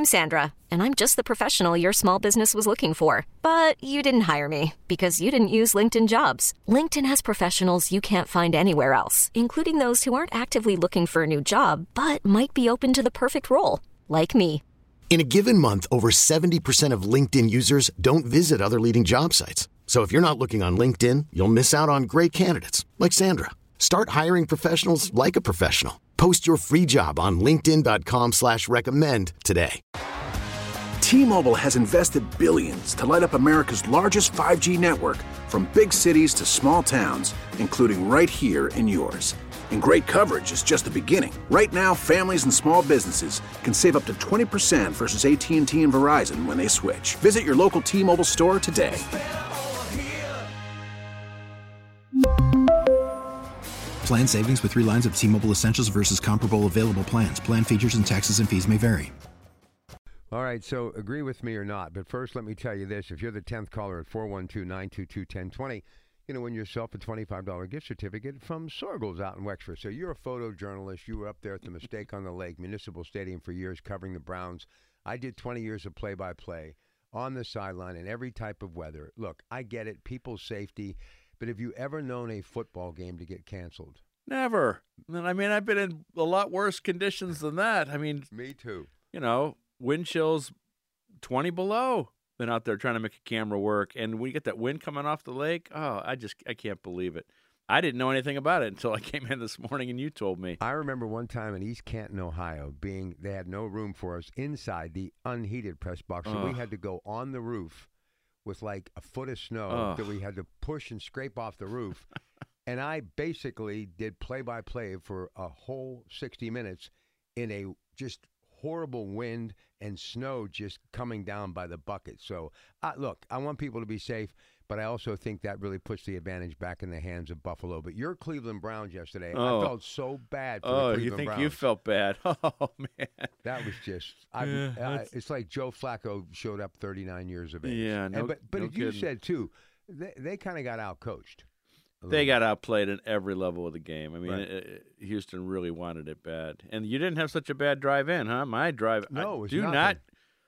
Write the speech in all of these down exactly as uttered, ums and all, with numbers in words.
I'm Sandra, and I'm just the professional your small business was looking for. But you didn't hire me because you didn't use LinkedIn Jobs. LinkedIn has professionals you can't find anywhere else, including those who aren't actively looking for a new job, but might be open to the perfect role, like me. In a given month, over seventy percent of LinkedIn users don't visit other leading job sites. So if you're not looking on LinkedIn, you'll miss out on great candidates like Sandra. Start hiring professionals like a professional. Post your free job on linkedin dot com slash recommend today. T-Mobile has invested billions to light up America's largest five G network, from big cities to small towns, including right here in yours. And great coverage is just the beginning. Right now, families and small businesses can save up to twenty percent versus A T and T and Verizon when they switch. Visit your local T-Mobile store today. Plan savings with three lines of T-Mobile Essentials versus comparable available plans. Plan features and taxes and fees may vary. All right, so agree with me or not, but first let me tell you this. If you're the tenth caller at four one two, nine two two, one zero two zero, you know, win yourself a twenty-five dollars gift certificate from Sorgles out in Wexford. So you're a photojournalist. You were up there at the Mistake on the Lake Municipal Stadium for years covering the Browns. I did twenty years of play-by-play on the sideline in every type of weather. Look, I get it, people's safety, but have you ever known a football game to get canceled? Never. I mean, I've been in a lot worse conditions than that. I mean, me too. You know, wind chills twenty below. Been out there trying to make a camera work, and when you get that wind coming off the lake, oh, I just I can't believe it. I didn't know anything about it until I came in this morning and you told me. I remember one time in East Canton, Ohio, being they had no room for us inside the unheated press box, so oh. we had to go on the roof with like a foot of snow oh. that we had to push and scrape off the roof. And I basically did play-by-play for a whole sixty minutes in a just horrible wind and snow just coming down by the bucket. So, uh, look, I want people to be safe, but I also think that really puts the advantage back in the hands of Buffalo. But your Cleveland Browns yesterday, oh. I felt so bad for oh, the Cleveland you think Browns. you felt bad? Oh, man. That was just, I, yeah, I, it's like Joe Flacco showed up thirty-nine years of age. Yeah, no, and, But, but no as you kidding. said, too, they, they kind of got out-coached. They got outplayed at every level of the game. I mean, Right. it, it, Houston really wanted it bad, and you didn't have such a bad drive in, huh? My drive. No, I, it was do nothing. not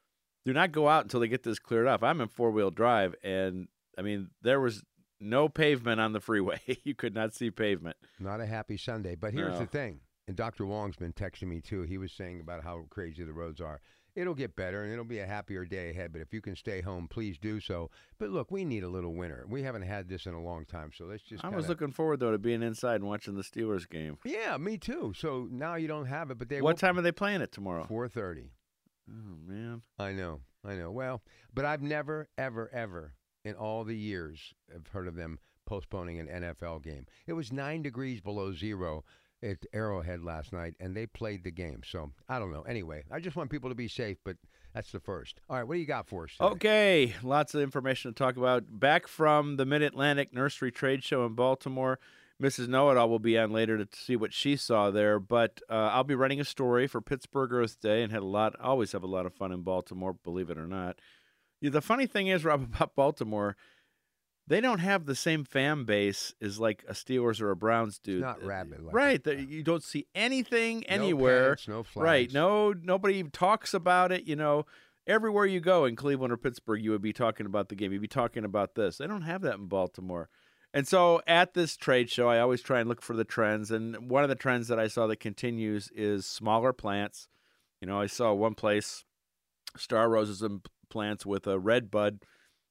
do not go out until they get this cleared up. I'm in four wheel drive, and I mean there was no pavement on the freeway. You could not see pavement. Not a happy Sunday. But here's No. the thing, and Doctor Wong's been texting me, too. He was saying about how crazy the roads are. It'll get better, and it'll be a happier day ahead. But if you can stay home, please do so. But, look, we need a little winter. We haven't had this in a long time, so let's just I kinda... was looking forward, though, to being inside and watching the Steelers game. Yeah, me too. So now you don't have it, but they What will... time are they playing it tomorrow? four thirty. Oh, man. I know, I know. Well, but I've never, ever, ever in all the years have heard of them postponing an N F L game. It was nine degrees below zero at Arrowhead last night, and they played the game. So I don't know. Anyway, I just want people to be safe, but that's the first. All right, what do you got for us today? Okay, lots of information to talk about. Back from the Mid-Atlantic Nursery Trade Show in Baltimore. Missus Know-It-All will be on later to see what she saw there. But uh, I'll be writing a story for Pittsburgh Earth Day and had a lot, always have a lot of fun in Baltimore, believe it or not. Yeah, the funny thing is, Rob, about Baltimore, they don't have the same fan base as like a Steelers or a Browns do. It's not rabid. Like right. that. The, you don't see anything No anywhere. pants, no flags. Right. No, nobody even talks about it. You know, everywhere you go in Cleveland or Pittsburgh, you would be talking about the game. You'd be talking about this. They don't have that in Baltimore. And so at this trade show, I always try and look for the trends. And one of the trends that I saw that continues is smaller plants. You know, I saw one place, star roses and plants with a red bud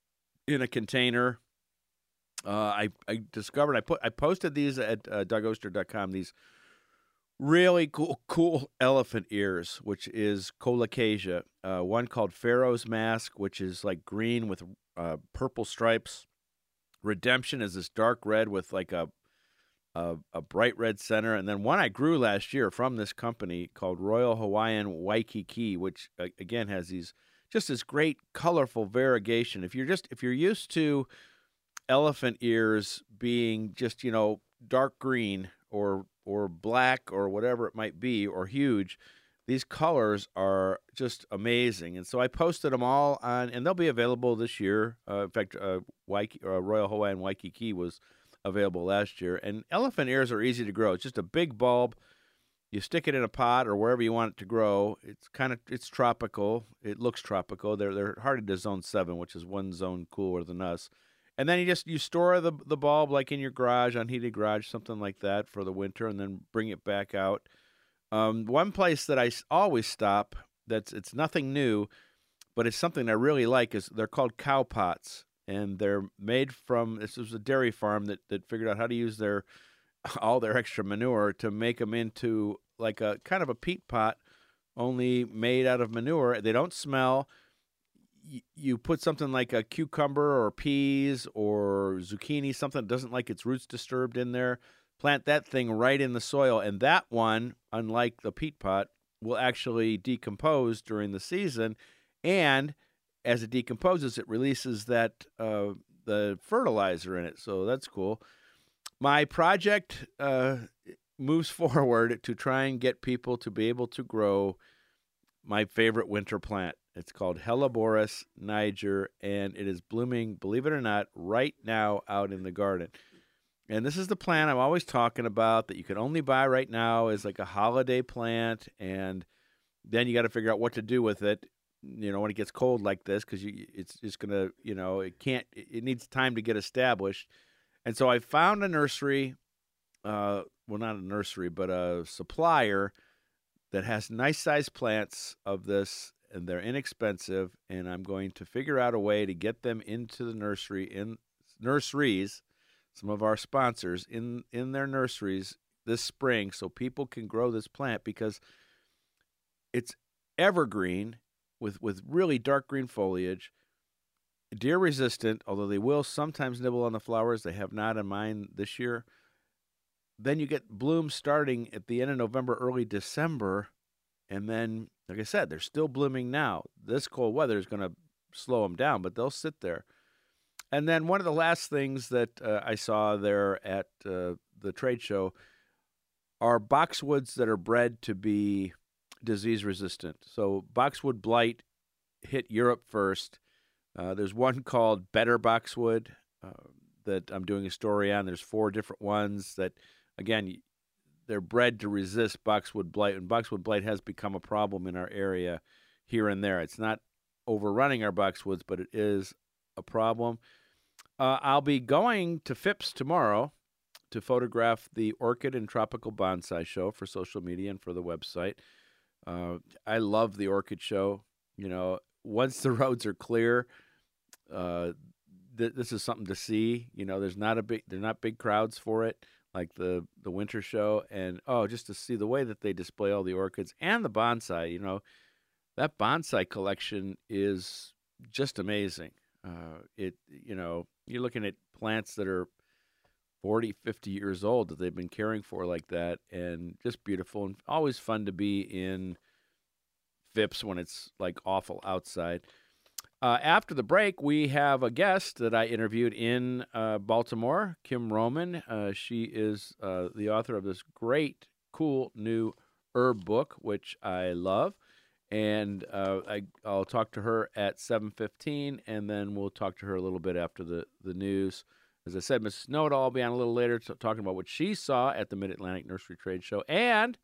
in a container. Uh, I, I discovered, I put, I posted these at uh, Doug Oster dot com, these really cool, cool elephant ears, which is colocasia. Uh, one called Pharaoh's Mask, which is like green with uh, purple stripes. Redemption is this dark red with like a, a a bright red center. And then one I grew last year from this company called Royal Hawaiian Waikiki, which uh, again has these just this great colorful variegation. If you're just if you're used to elephant ears being just, you know, dark green or or black or whatever it might be or huge, these colors are just amazing. And so I posted them all on, and they'll be available this year. Uh, in fact, uh, Waikiki, uh, Royal Hawaiian Waikiki was available last year. And elephant ears are easy to grow. It's just a big bulb. You stick it in a pot or wherever you want it to grow. It's kind of it's tropical. It looks tropical. They're they're hardy to zone seven, which is one zone cooler than us. And then you just you store the the bulb like in your garage, unheated garage, something like that for the winter, and then bring it back out. Um, one place that I always stop, that's it's nothing new, but it's something I really like, is they're called cow pots, and they're made from, this was a dairy farm that, that figured out how to use their all their extra manure to make them into like a kind of a peat pot, only made out of manure. They don't smell. Y- you put something like a cucumber or peas or zucchini, something that doesn't like its roots disturbed in there. Plant that thing right in the soil, and that one, unlike the peat pot, will actually decompose during the season. And as it decomposes, it releases that uh, the fertilizer in it. So that's cool. My project uh, moves forward to try and get people to be able to grow my favorite winter plant. It's called Helleborus niger, and it is blooming, believe it or not, right now out in the garden. And this is the plant I'm always talking about that you can only buy right now as like a holiday plant, and then you got to figure out what to do with it, you know, when it gets cold like this, because it's just going to, you know, it can't, it needs time to get established. And so I found a nursery, uh, well, not a nursery, but a supplier that has nice-sized plants of this, and they're inexpensive, and I'm going to figure out a way to get them into the nursery, in nurseries, some of our sponsors, in, in their nurseries this spring, so people can grow this plant, because it's evergreen with, with really dark green foliage, deer resistant, although they will sometimes nibble on the flowers. They have not in mine this year. Then you get blooms starting at the end of November, early December, and then, like I said, they're still blooming now. This cold weather is going to slow them down, but they'll sit there. And then one of the last things that uh, I saw there at uh, the trade show are boxwoods that are bred to be disease resistant. So boxwood blight hit Europe first. Uh, there's one called Better Boxwood uh, that I'm doing a story on. There's four different ones that, again, they're bred to resist boxwood blight, and boxwood blight has become a problem in our area here and there. It's not overrunning our boxwoods, but it is a problem. Uh, I'll be going to Phipps tomorrow to photograph the Orchid and Tropical Bonsai Show for social media and for the website. Uh, I love the Orchid Show. You know, once the roads are clear, uh, th- this is something to see. You know, there's not a big, they're not big crowds for it, like the, the winter show. And, oh, just to see the way that they display all the orchids and the bonsai, you know, that bonsai collection is just amazing. Uh, it, you know, you're looking at plants that are forty, fifty years old that they've been caring for like that, and just beautiful, and always fun to be in Phipps when it's like awful outside. Uh, after the break, we have a guest that I interviewed in uh, Baltimore, Kim Roman. Uh, she is uh, the author of this great, cool new herb book, which I love. And uh, I, I'll talk to her at seven fifteen, and then we'll talk to her a little bit after the, the news. As I said, Missus Snowdall will be on a little later t- talking about what she saw at the Mid-Atlantic Nursery Trade Show. And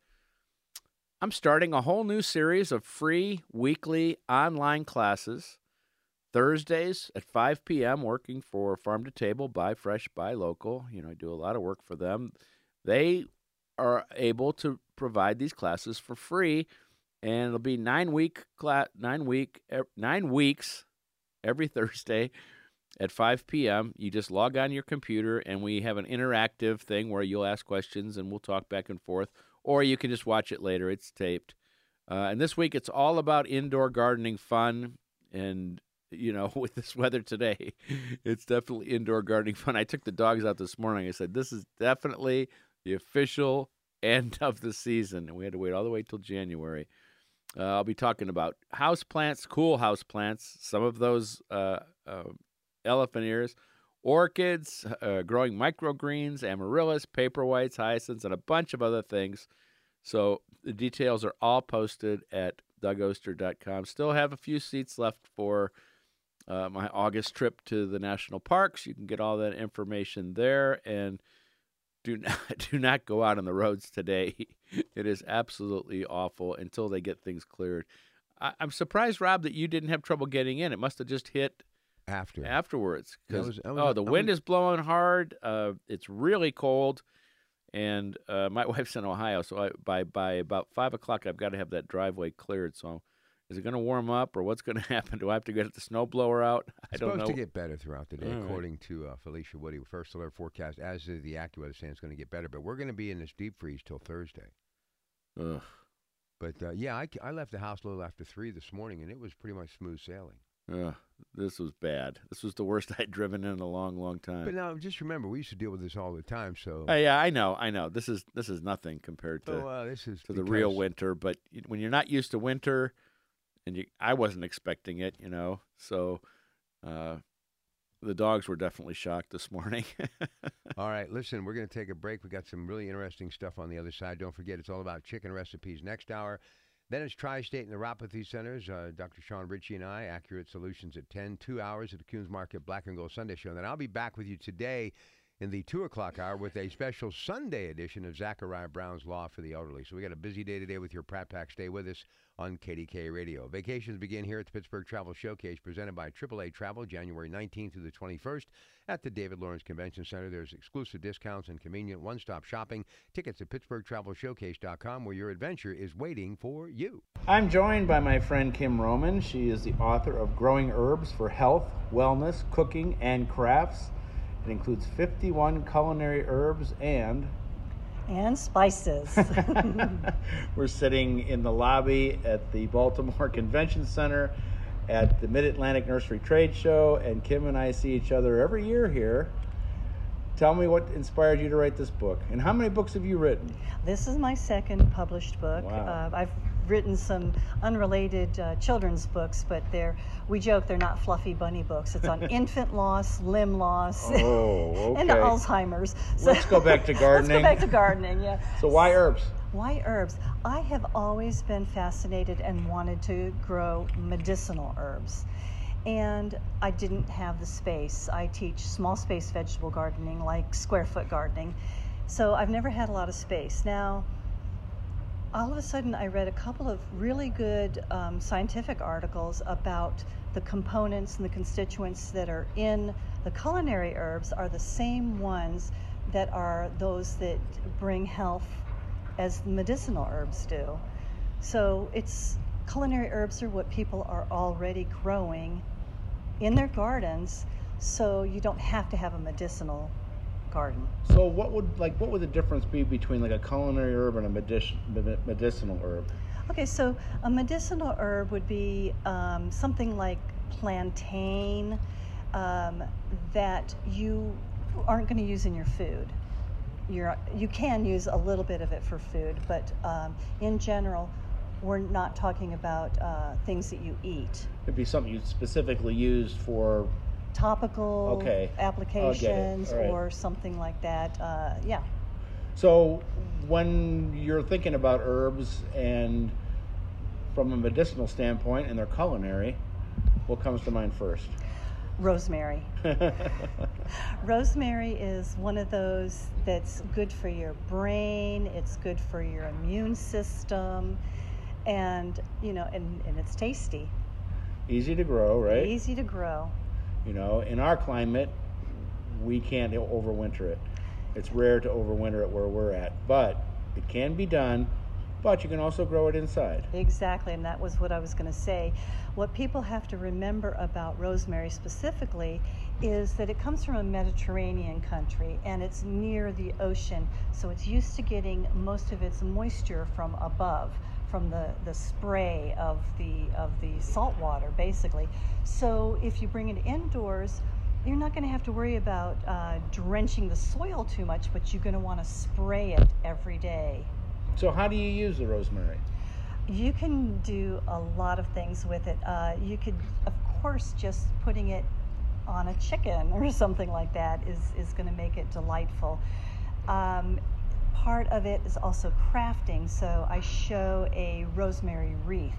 I'm starting a whole new series of free weekly online classes, Thursdays at five p.m., working for Farm to Table, Buy Fresh, Buy Local. You know, I do a lot of work for them. They are able to provide these classes for free, and it'll be nine week class, nine week, nine weeks every Thursday at five p.m. You just log on your computer, and we have an interactive thing where you'll ask questions, and we'll talk back and forth. Or you can just watch it later. It's taped. Uh, and this week, it's all about indoor gardening fun. And, you know, with this weather today, it's definitely indoor gardening fun. I took the dogs out this morning. I said, this is definitely the official end of the season. And we had to wait all the way till January. Uh, I'll be talking about house plants, cool house plants, some of those uh, uh, elephant ears, orchids, uh, growing microgreens, amaryllis, paperwhites, hyacinths, and a bunch of other things. So the details are all posted at doug oster dot com. Still have a few seats left for uh, my August trip to the national parks. You can get all that information there. And do not do not go out on the roads today. It is absolutely awful until they get things cleared. I, I'm surprised, Rob, that you didn't have trouble getting in. It must have just hit After. afterwards. That Because was- that was- oh, the that wind was- is blowing hard. Uh, it's really cold, and uh, my wife's in Ohio, so I, by by about five o'clock, I've got to have that driveway cleared. So, is it going to warm up, or what's going to happen? Do I have to get the snowblower out? I It's don't supposed know. to get better throughout the day, All right. according to uh, Felicia Woody. First alert forecast, as is the AccuWeather saying it's going to get better, but we're going to be in this deep freeze till Thursday. Ugh. But uh, yeah, I, I left the house a little after three this morning, and it was pretty much smooth sailing. Ugh, this was bad. This was the worst I'd driven in a long, long time. But now, just remember, we used to deal with this all the time. So, Uh, yeah, I know, I know. This is this is nothing compared to so uh, this is to the real because- winter. But y- when you're not used to winter, and you, I wasn't expecting it, you know. So, uh, the dogs were definitely shocked this morning. All right, listen, we're going to take a break. We got some really interesting stuff on the other side. Don't forget, it's all about chicken recipes next hour. Then it's Tri-State and Neuropathy Centers. Uh, Doctor Sean Ritchie and I, Accurate Solutions at ten, two hours at the Coons Market Black and Gold Sunday Show. And then I'll be back with you today in the two o'clock hour with a special Sunday edition of Zachariah Brown's Law for the Elderly. So we got a busy day today with your Pratt Pack. Stay with us on K D K Radio. Vacations begin here at the Pittsburgh Travel Showcase, presented by triple A Travel, January nineteenth through the twenty-first at the David Lawrence Convention Center. There's exclusive discounts and convenient one-stop shopping. Tickets at pittsburgh travel showcase dot com, where your adventure is waiting for you. I'm joined by my friend Kim Roman. She is the author of Growing Herbs for Health, Wellness, Cooking, and Crafts. It includes fifty-one culinary herbs and... And spices. We're sitting in the lobby at the Baltimore Convention Center at the Mid-Atlantic Nursery Trade Show, and Kim and I see each other every year here. Tell me what inspired you to write this book, and how many books have you written? This is my second published book. Wow. Uh, I've written some unrelated uh, children's books, but they're, we joke they're not fluffy bunny books. It's on infant loss, limb loss, Oh, and okay. Alzheimer's. Let's go back to Let's gardening. go back to gardening, yeah. So why herbs? Why herbs? I have always been fascinated and wanted to grow medicinal herbs. And I didn't have the space. I teach small space vegetable gardening, like square foot gardening. So I've never had a lot of space. Now, all of a sudden I read a couple of really good um, scientific articles about the components and the constituents that are in the culinary herbs are the same ones that are those that bring health as medicinal herbs do. So it's culinary herbs are what people are already growing in their gardens, so you don't have to have a medicinal garden. So what would like what would the difference be between like a culinary herb and a medici- med- medicinal herb? Okay, so a medicinal herb would be um, something like plantain um, that you aren't going to use in your food. You're, you can use a little bit of it for food, but um, in general, we're not talking about uh, things that you eat. It'd be something you specifically used for. Topical Okay, I'll get it. applications All right. or something like that. Uh, yeah. So when you're thinking about herbs and from a medicinal standpoint and their culinary, what comes to mind first? Rosemary. Rosemary is one of those that's good for your brain, it's good for your immune system, and you know, and, and it's tasty. Easy to grow, right? Easy to grow. You know, in our climate, we can't overwinter it. It's rare to overwinter it where we're at, but it can be done. But you can also grow it inside. Exactly, and that was what I was going to say. What people have to remember about rosemary specifically is that it comes from a Mediterranean country and it's near the ocean, so it's used to getting most of its moisture from above, from the, the spray of the of the salt water, basically. So if you bring it indoors, you're not going to have to worry about uh, drenching the soil too much, but you're going to want to spray it every day. So how do you use the rosemary? You can do a lot of things with it. Uh, you could, of course, just putting it on a chicken or something like that is, is going to make it delightful. Um, part of it is also crafting, so I show a rosemary wreath.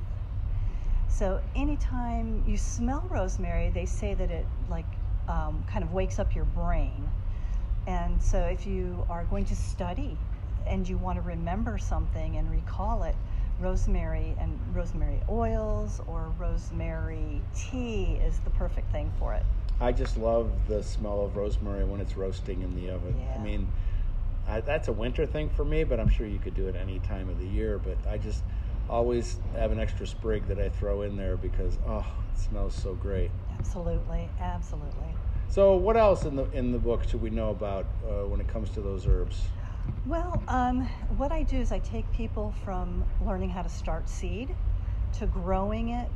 So anytime you smell rosemary, they say that it like um, kind of wakes up your brain. And so if you are going to study and you want to remember something and recall it, rosemary and rosemary oils or rosemary tea is the perfect thing for it. I just love the smell of rosemary when it's roasting in the oven. Yeah. I mean, I, that's a winter thing for me, but I'm sure you could do it any time of the year. But I just always have an extra sprig that I throw in there because, oh, it smells so great. Absolutely, absolutely. So what else in the in the book should we know about uh, when it comes to those herbs? Well, um, what I do is I take people from learning how to start seed to growing it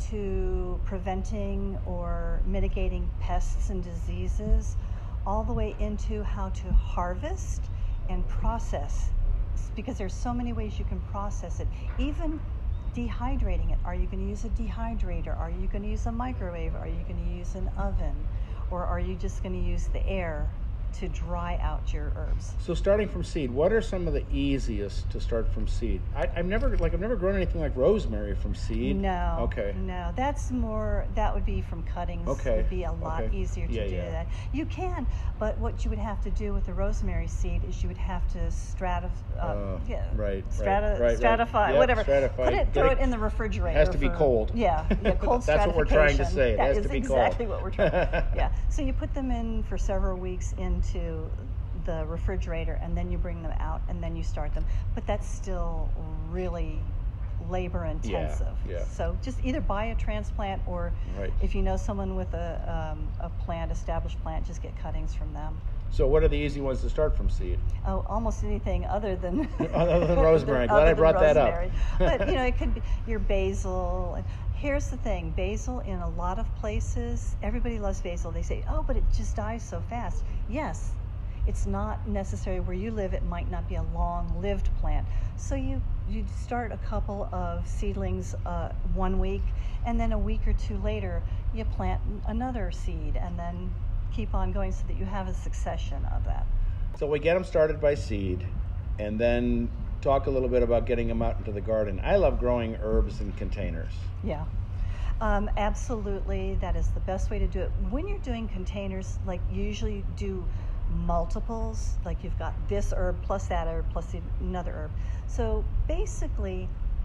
to preventing or mitigating pests and diseases, all the way into how to harvest and process, because there's so many ways you can process it. Even dehydrating it. Are you going to use a dehydrator? Are you going to use a microwave? Are you going to use an oven? Or are you just going to use the air to dry out your herbs? So starting from seed, what are some of the easiest to start from seed? I, I've never like I've never grown anything like rosemary from seed. No. Okay. No, that's more. That would be from cuttings. Okay. Would be a lot Okay. easier to Yeah, do yeah. that. You can, but what you would have to do with the rosemary seed is you would have to stratif- uh, Uh, yeah, right, right, strata- right, right. stratify, Yep, whatever. stratify. Put it, Get throw it- it in the refrigerator. has to be for- cold. Yeah, yeah, cold That's what we're trying to stratification. say. It That has is to be exactly cold. what we're trying. Yeah. So you put them in for several weeks into the refrigerator, and then you bring them out, and then you start them. But that's still really labor intensive. yeah. So just either buy a transplant, or Right. if you know someone with a um, a plant, established plant, just get cuttings from them. So what are the easy ones to start from seed? Oh, almost anything other than Other than rosemary. Glad other I than brought that up. rosemary. But you know, it could be your basil. And here's the thing: basil in a lot of places, everybody loves basil. They say, "Oh, but it just dies so fast." Yes, it's not necessary where you live. It might not be a long-lived plant. So you you start a couple of seedlings uh, one week, and then a week or two later, you plant another seed, and then keep on going so that you have a succession of that. So we get them started by seed, and then talk a little bit about getting them out into the garden. I love growing herbs in containers. Yeah, um, absolutely. That is the best way to do it. When you're doing containers, like you usually do multiples, like you've got this herb plus that herb plus another herb. So basically,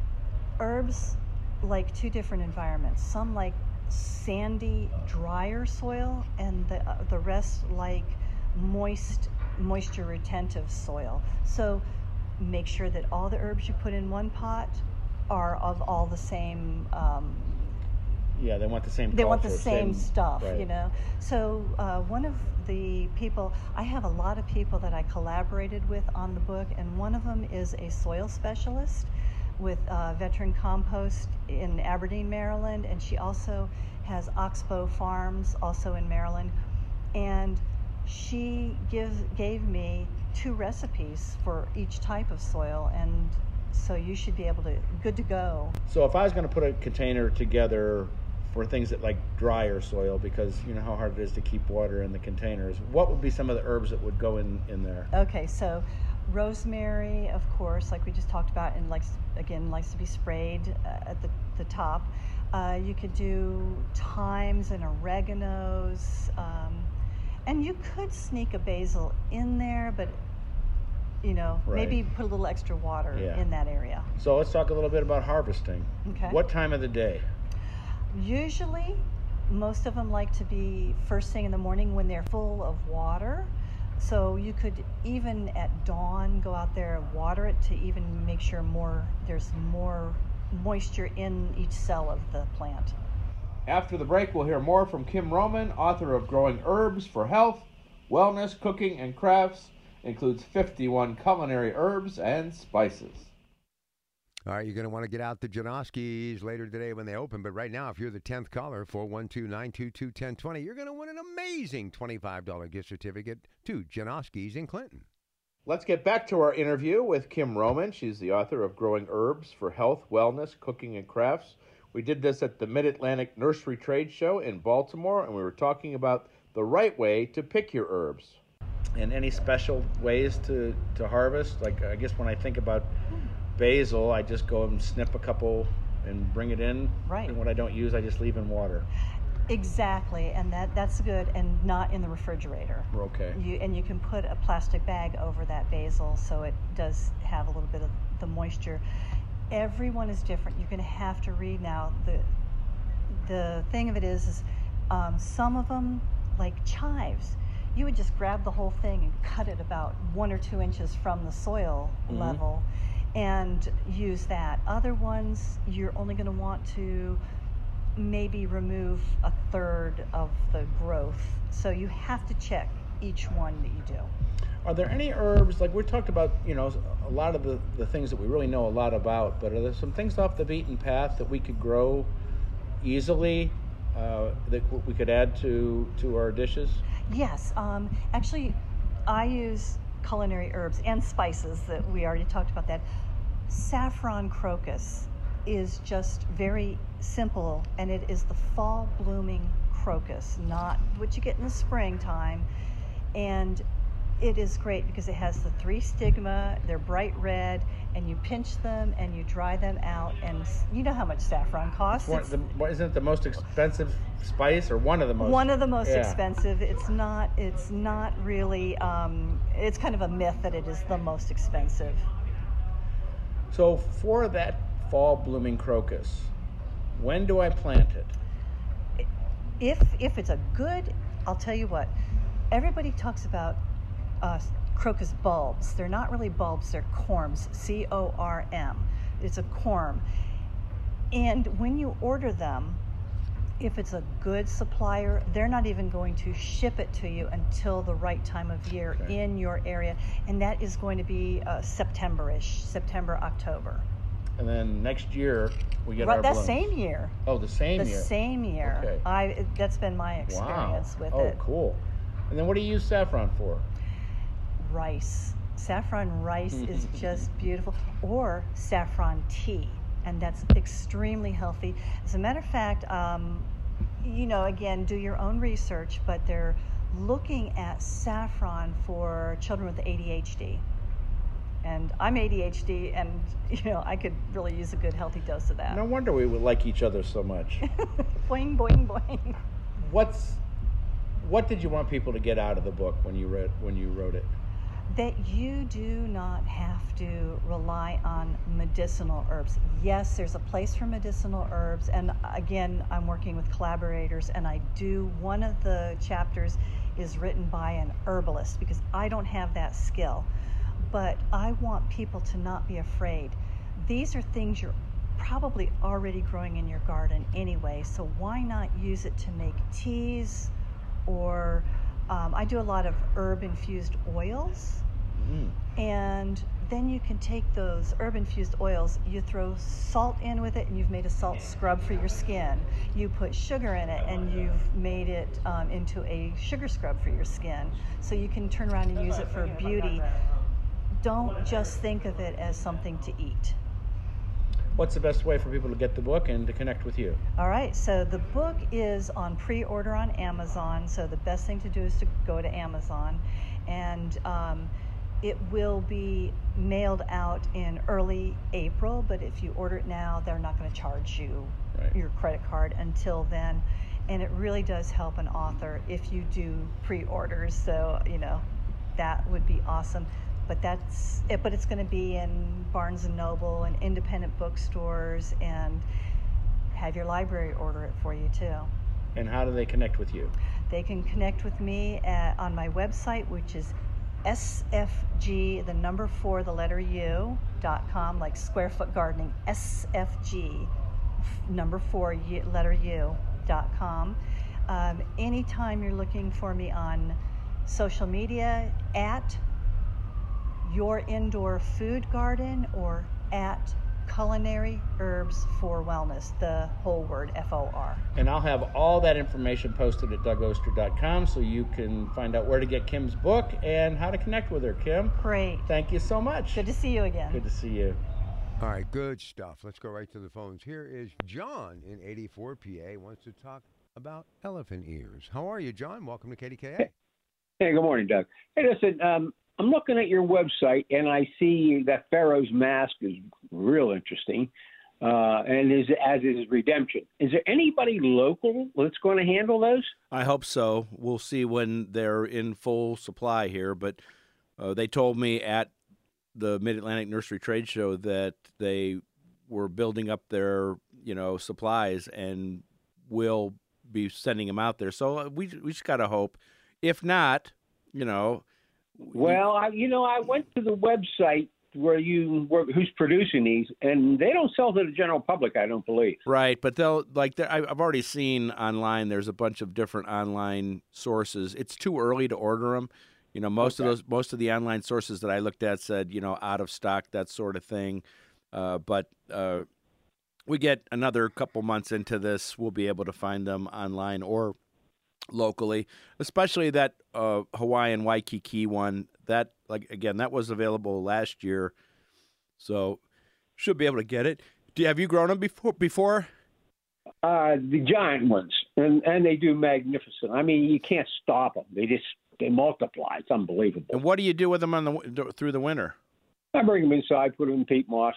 herbs like two different environments. Some like sandy, drier soil, and the uh, the rest like moist, moisture retentive soil. So make sure that all the herbs you put in one pot are of all the same. Um, Yeah, they want the same they want the culture, same, stuff, right. you know. So uh, one of the people, I have a lot of people that I collaborated with on the book, and one of them is a soil specialist with uh, Veteran Compost in Aberdeen, Maryland, and she also has Oxbow Farms, also in Maryland, and she give, gave me two recipes for each type of soil, and so you should be able to, good to go. So if I was going to put a container together for things that like drier soil, because you know how hard it is to keep water in the containers, what would be some of the herbs that would go in, in there? Okay, so rosemary, of course, like we just talked about, and likes again likes to be sprayed uh, at the, the top. Uh, you could do thymes and oreganos, um, and you could sneak a basil in there, but you know, Right. maybe put a little extra water Yeah. in that area. So let's talk a little bit about harvesting. Okay. What time of the day? Usually, most of them like to be first thing in the morning when they're full of water. So you could even at dawn go out there and water it to even make sure more there's more moisture in each cell of the plant. After the break, we'll hear more from Kim Roman, author of Growing Herbs for Health, Wellness, Cooking, and Crafts. Includes fifty-one culinary herbs and spices. All right, you're going to want to get out the Janoskis later today when they open. But right now, if you're the tenth caller, four one two, nine two two, one zero two zero, you're going to win an amazing twenty-five dollars gift certificate to Janoskis in Clinton. Let's get back to our interview with Kim Roman. She's the author of Growing Herbs for Health, Wellness, Cooking, and Crafts. We did this at the Mid-Atlantic Nursery Trade Show in Baltimore, and we were talking about the right way to pick your herbs. And any special ways to, to harvest? Like, I guess when I think about basil, I just go and snip a couple and bring it in. Right. And what I don't use, I just leave in water. Exactly, and that that's good, and not in the refrigerator. Okay. You and you can put a plastic bag over that basil, so it does have a little bit of the moisture. Everyone is different. You're going to have to read now. The the thing of it is, is um, some of them, like chives, you would just grab the whole thing and cut it about one or two inches from the soil Mm-hmm. level, and use that. Other ones, you're only going to want to maybe remove a third of the growth. So you have to check each one that you do. Are there any herbs, like we talked about, you know, a lot of the, the things that we really know a lot about, but are there some things off the beaten path that we could grow easily, uh, that we could add to, to our dishes? Yes, um, actually, I use culinary herbs and spices that we already talked about that. Saffron crocus is just very simple, and it is the fall blooming crocus, not what you get in the springtime. And it is great because it has the three stigma, they're bright red, and you pinch them and you dry them out, and you know how much saffron costs. One, the, what, isn't it the most expensive spice, or one of the most? One of the most yeah. expensive. It's not, it's not really, um, it's kind of a myth that it is the most expensive. So for that fall blooming crocus, when do I plant it? If if it's a good, I'll tell you what, everybody talks about uh, crocus bulbs. They're not really bulbs, they're corms, C O R M. It's a corm. And when you order them, if it's a good supplier, they're not even going to ship it to you until the right time of year Okay. in your area. And that is going to be uh, September-ish, September, October. And then next year we get Right, our that blooms. same year. Oh, the same The year. same year. Okay. I that's been my experience Wow. with oh, it. cool. And then what do you use saffron for? Rice. Saffron rice is just beautiful. Or saffron tea, and that's extremely healthy. As a matter of fact, um, you know, again, do your own research, but they're looking at saffron for children with A D H D. And I'm A D H D, and you know, I could really use a good healthy dose of that. No wonder we would like each other so much. Boing, boing, boing. What's what did you want people to get out of the book when you read when you wrote it? That you do not have to rely on medicinal herbs. Yes, there's a place for medicinal herbs, and again, I'm working with collaborators, and I do, one of the chapters is written by an herbalist because I don't have that skill. But I want people to not be afraid. These are things you're probably already growing in your garden anyway, so why not use it to make teas, or um, I do a lot of herb-infused oils, Mm. and then you can take those herb-infused oils, you throw salt in with it, and you've made a salt scrub for your skin. You put sugar in it, and you've made it um, into a sugar scrub for your skin. So you can turn around and use it for beauty. Don't just think of it as something to eat. What's the best way for people to get the book and to connect with you? All right, so the book is on pre-order on Amazon, so the best thing to do is to go to Amazon, and um, it will be mailed out in early April, but if you order it now, they're not going to charge you Right. your credit card until then, and it really does help an author if you do pre-orders, so, you know, that would be awesome. But that's it. But it's going to be in Barnes and Noble and independent bookstores, and have your library order it for you too. And how do they connect with you? They can connect with me at, on my website, which is S F G, the number four, the letter U, dot com, like Square Foot Gardening, S F G, number four, U, letter U, dot com. Um, anytime you're looking for me on social media, at Your Indoor Food Garden, or at Culinary Herbs for Wellness, the whole word, F O R. And I'll have all that information posted at Doug Oster dot com, so you can find out where to get Kim's book and how to connect with her. Kim, Great. thank you so much. Good to see you again. Good to see you. All right, good stuff. Let's go right to the phones. Here is John in eighty-four P A, wants to talk about elephant ears. How are you, John? Welcome to K D K A. Hey, good morning, Doug. Hey, listen, um, I'm looking at your website, and I see that Pharaoh's Mask is real interesting. uh, and is as is Redemption. Is there anybody local that's going to handle those? I hope so. We'll see when they're in full supply here, but uh, they told me at the Mid-Atlantic Nursery Trade Show that they were building up their, you know, supplies and will be sending them out there. So we we just got to hope. If not, you know. Well, I, you know, I went to the website where you were, who's producing these, and they don't sell to the general public, I don't believe. Right, but they'll like they're, I've already seen online. There's a bunch of different online sources. It's too early to order them. You know, most okay. of those, most of the online sources that I looked at said, you know, out of stock, that sort of thing. Uh, but uh, we get another couple months into this, we'll be able to find them online or locally, especially that uh, Hawaiian Waikiki one. That, like, again, that was available last year, so should be able to get it. Do you, have you grown them before? Before? Uh, the giant ones, and and they do magnificent. I mean, you can't stop them. They just they multiply. It's unbelievable. And what do you do with them on the through the winter? I bring them inside, put them in peat moss.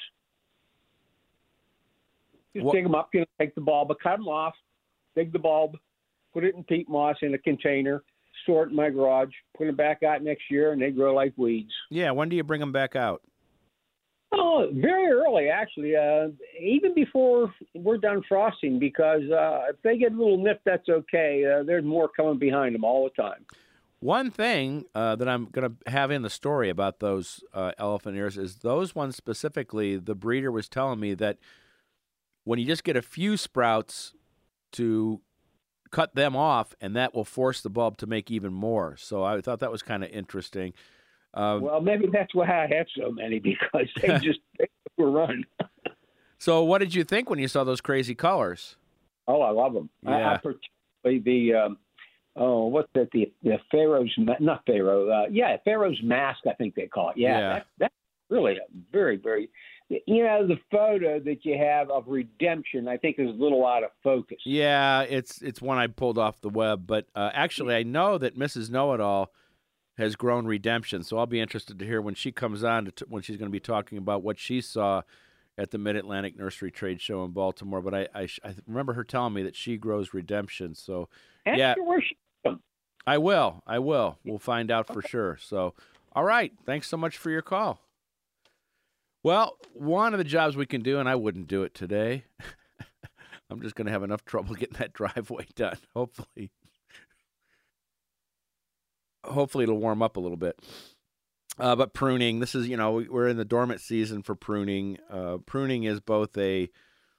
Just what? dig them up, you know, take the bulb, cut them off, dig the bulb, put it in peat moss in a container, store it in my garage, put them back out next year, and they grow like weeds. Yeah, when do you bring them back out? Oh, very early, actually, uh, even before we're done frosting, because uh, if they get a little nip, that's okay. Uh, there's more coming behind them all the time. One thing uh, that I'm going to have in the story about those uh, elephant ears is those ones specifically, the breeder was telling me that when you just get a few sprouts to cut them off, and that will force the bulb to make even more. So I thought that was kind of interesting. Um, well, maybe that's why I have so many, because they just they run. So what did you think when you saw those crazy colors? Oh, I love them. Yeah. I, I particularly the, um, oh, what's that, the, the Pharaoh's, not Pharaoh, uh, yeah, Pharaoh's Mask, I think they call it. Yeah, Yeah. That, that's really a very, very, you know, the photo that you have of Redemption, I think, is a little out of focus. Yeah, it's it's one I pulled off the web, but uh, actually I know that Missus Know-It-All has grown Redemption, so I'll be interested to hear when she comes on, to t- when she's going to be talking about what she saw at the Mid-Atlantic Nursery Trade Show in Baltimore. But I, I, I remember her telling me that she grows Redemption, so Ask yeah, her where she from. I will, I will. We'll find out for sure. So, all right, thanks so much for your call. Well, one of the jobs we can do, and I wouldn't do it today. I'm just going to have enough trouble getting that driveway done. Hopefully, hopefully it'll warm up a little bit. Uh, but pruning, this is, you know, we're in the dormant season for pruning. Uh, pruning is both a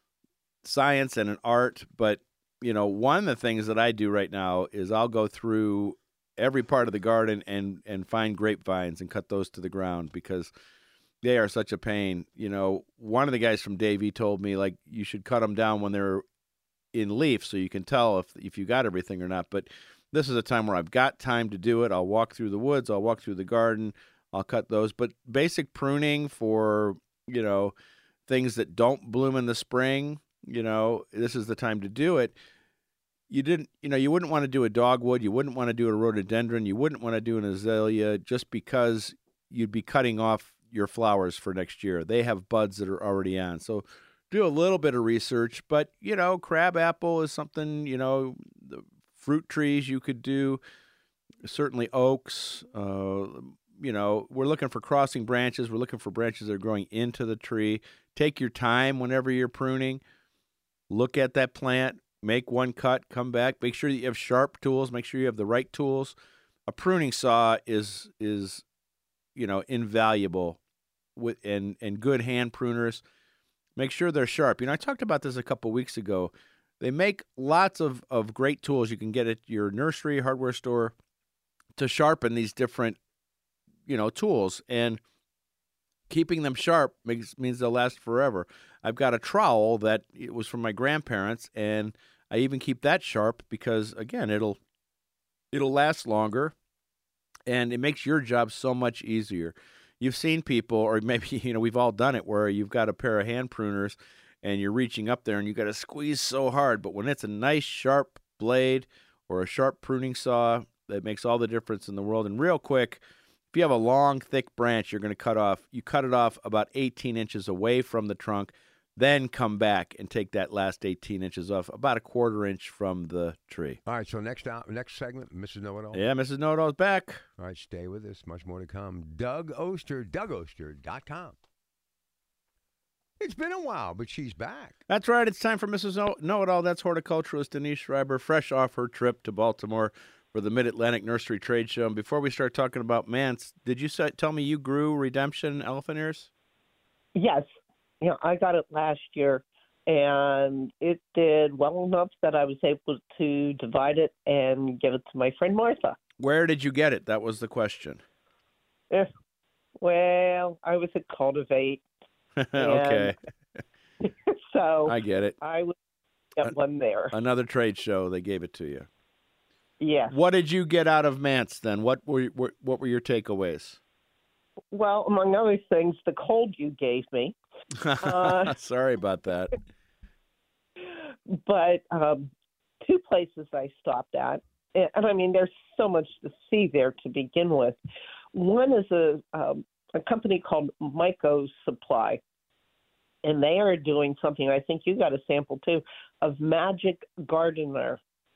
science and an art. But, you know, one of the things that I do right now is I'll go through every part of the garden and, and find grapevines and cut those to the ground, because they are such a pain. You know, one of the guys from Davie told me, like, you should cut them down when they're in leaf so you can tell if if you got everything or not. But this is a time where I've got time to do it. I'll walk through the woods. I'll walk through the garden. I'll cut those. But basic pruning for, you know, things that don't bloom in the spring, you know, this is the time to do it. You didn't, you know, you wouldn't want to do a dogwood. You wouldn't want to do a rhododendron. You wouldn't want to do an azalea, just because you'd be cutting off your flowers for next year. They have buds that are already on. So do a little bit of research, but, you know, crabapple is something, you know, the fruit trees you could do, certainly oaks. Uh, you know, we're looking for crossing branches. We're looking for branches that are growing into the tree. Take your time whenever you're pruning. Look at that plant, make one cut, come back. Make sure that you have sharp tools. Make sure you have the right tools. A pruning saw is is you know, invaluable with and, and good hand pruners. Make sure they're sharp. You know, I talked about this a couple weeks ago. They make lots of, of great tools you can get at your nursery, hardware store to sharpen these different, you know, tools. And keeping them sharp makes, means they'll last forever. I've got a trowel that it was from my grandparents, and I even keep that sharp because, again, it'll it'll last longer. And it makes your job so much easier. You've seen people, or maybe, you know, we've all done it, where you've got a pair of hand pruners and you're reaching up there and you got to squeeze so hard. But when it's a nice sharp blade or a sharp pruning saw, that makes all the difference in the world. And real quick, if you have a long, thick branch you're going to cut off, you cut it off about eighteen inches away from the trunk. then come back and take that last eighteen inches off, about a quarter inch from the tree. All right, so next out, next segment, Missus Know-It-All. Yeah, Missus Know-It-All's back. All right, stay with us. Much more to come. Doug Oster, Doug Oster dot com. It's been a while, but she's back. That's right. It's time for Missus Know-It-All. That's horticulturalist Denise Schreiber, fresh off her trip to Baltimore for the Mid-Atlantic Nursery Trade Show. And before we start talking about Mance, did you say, tell me you grew Redemption elephant ears? Yes. You know, I got it last year, and it did well enough that I was able to divide it and give it to my friend Martha. Where did you get it? That was the question. Eh, well, I was at Cultivate. Okay. So I get it. I would get one there. Another trade show, they gave it to you. Yeah. What did you get out of Mance then? What were what were your takeaways? Well, among other things, the cold you gave me. Uh, Sorry about that. But um, two places I stopped at, and I mean, there's so much to see there to begin with. One is a um, a company called Myco Supply, and they are doing something, I think you got a sample too, of Magic Gardener.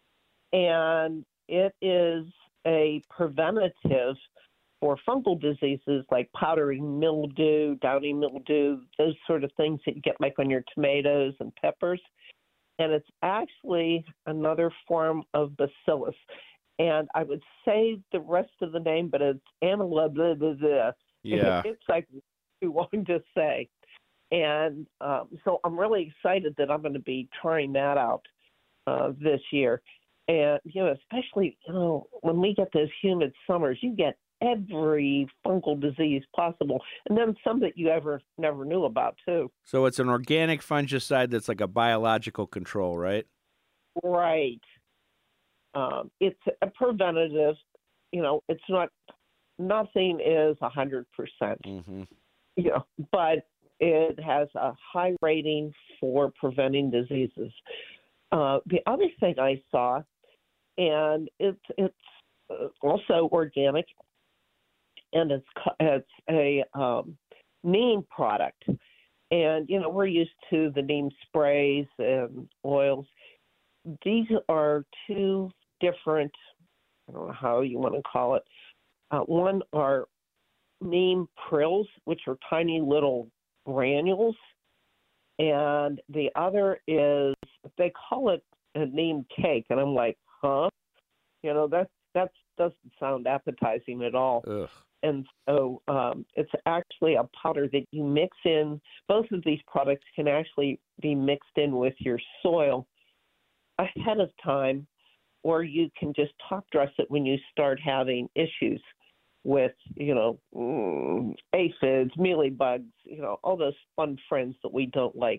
And it is a preventative for fungal diseases like powdery mildew, downy mildew, those sort of things that you get like on your tomatoes and peppers. And it's actually another form of bacillus. And I would say the rest of the name, but it's Anala blah, blah, blah. Yeah. It's like too long to say. And um, so I'm really excited that I'm going to be trying that out uh, this year. And, you know, especially, you know, when we get those humid summers, you get every fungal disease possible. And then some that you ever never knew about, too. So it's an organic fungicide that's like a biological control, right? Right. Um, it's a preventative. You know, it's not, nothing is one hundred percent. Mm-hmm. You know, but it has a high rating for preventing diseases. Uh, the other thing I saw, and it's it's also organic, and it's it's a um, neem product. And you know, we're used to the neem sprays and oils. These are two different, I don't know how you want to call it. Uh, one are neem prills, which are tiny little granules, and the other is, they call it a neem cake, and I'm like, huh? You know, that that doesn't sound appetizing at all. Ugh. And so um, it's actually a powder that you mix in. Both of these products can actually be mixed in with your soil ahead of time, or you can just top dress it when you start having issues with, you know, mm, aphids, mealybugs, you know, all those fun friends that we don't like.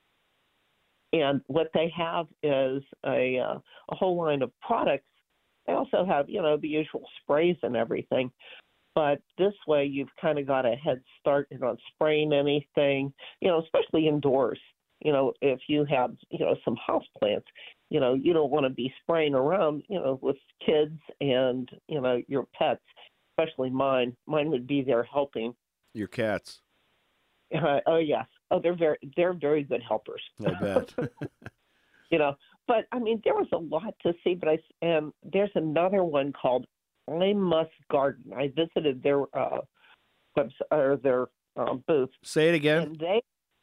And what they have is a uh, a whole line of products. They also have, you know, the usual sprays and everything. But this way, you've kind of got a head start on spraying anything, you know, especially indoors. You know, if you have, you know, some house plants, you know, you don't want to be spraying around, you know, with kids and, you know, your pets, especially mine. Mine would be there helping. Your cats. Uh, oh, yes. Oh, they're very, they're very good helpers. I bet. You know, but I mean, there was a lot to see, but I, and there's another one called I Must Garden. I visited their, uh, website, or their uh, booth. Say it again. And they,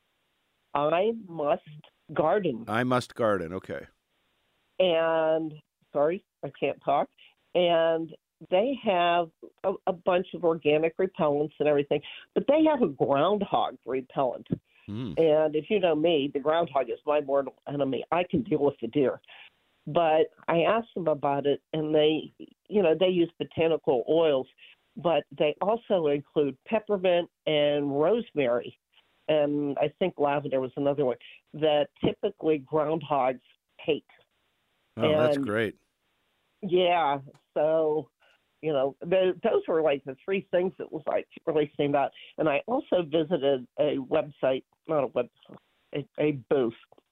I Must Garden. I Must Garden. Okay. And, sorry, I can't talk. And they have a, a bunch of organic repellents and everything, but they have a groundhog repellent. Mm. And if you know me, the groundhog is my mortal enemy. I can deal with the deer. But I asked them about it, and they, you know, they use botanical oils, but they also include peppermint and rosemary. And I think lavender was another one that typically groundhogs hate. Oh, and, that's great. Yeah. So, you know, the, those were like the three things that was like really stand out. And I also visited a website, not a website, a, a booth.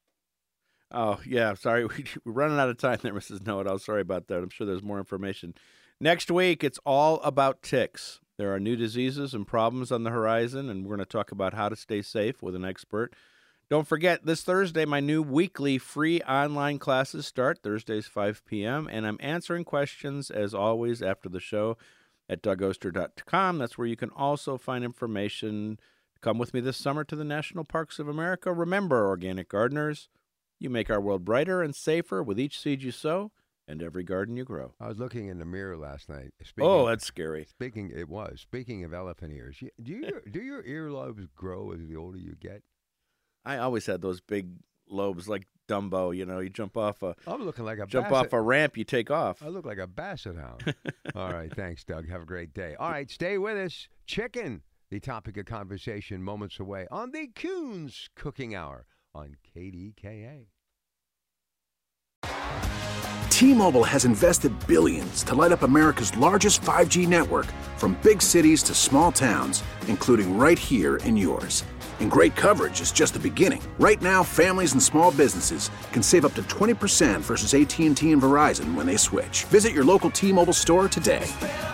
Oh, yeah. Sorry. We, we're running out of time there, Missus Know-It-All. Sorry about that. I'm sure there's more information. Next week, it's all about ticks. There are new diseases and problems on the horizon, and we're going to talk about how to stay safe with an expert. Don't forget, this Thursday, my new weekly free online classes start, Thursdays, five p.m., and I'm answering questions, as always, after the show at doug oster dot com. That's where you can also find information. Come with me this summer to the National Parks of America. Remember, organic gardeners, you make our world brighter and safer with each seed you sow and every garden you grow. I was looking in the mirror last night. Speaking, oh, that's scary. Speaking, it was. Speaking of elephant ears, you- do you do your earlobes grow as the older you get? I always had those big lobes like Dumbo. You know, you jump off a I'm looking like a jump basset. off a ramp, you take off. I look like a basset hound. All right, thanks, Doug. Have a great day. All right, stay with us. Chicken, the topic of conversation moments away on the Coons Cooking Hour on K D K A. T-Mobile has invested billions to light up America's largest five G network, from big cities to small towns, including right here in yours. And great coverage is just the beginning. Right now, families and small businesses can save up to twenty percent versus A T and T and Verizon when they switch. Visit your local T-Mobile store today.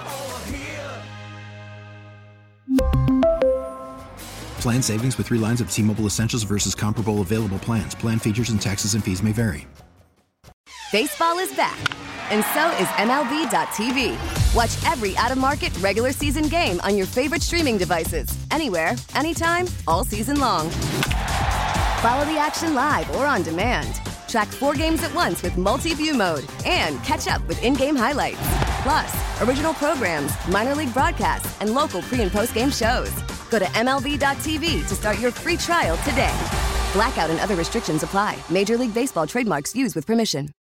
Plan savings with three lines of T-Mobile Essentials versus comparable available plans. Plan features and taxes and fees may vary. Baseball is back, and so is M L B dot T V. Watch every out-of-market regular season game on your favorite streaming devices, anywhere, anytime, all season long. Follow the action live or on demand. Track four games at once with multi-view mode and catch up with in-game highlights. Plus, original programs, minor league broadcasts, and local pre- and post-game shows. Go to M L B dot T V to start your free trial today. Blackout and other restrictions apply. Major League Baseball trademarks used with permission.